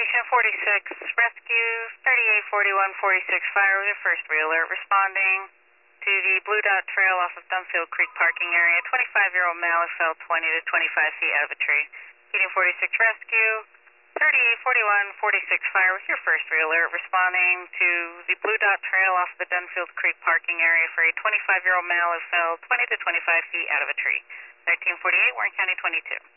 Station 46, rescue 384146 fire with your first re-alert responding to the Blue Dot Trail off of Dunfield Creek parking area. 25-year-old male who fell 20 to 25 feet out of a tree. Station 46 rescue 384146 fire with your first re-alert responding to the Blue Dot Trail off the Dunfield Creek parking area for a 25-year-old male who fell 20 to 25 feet out of a tree. 1348, Warren County 22.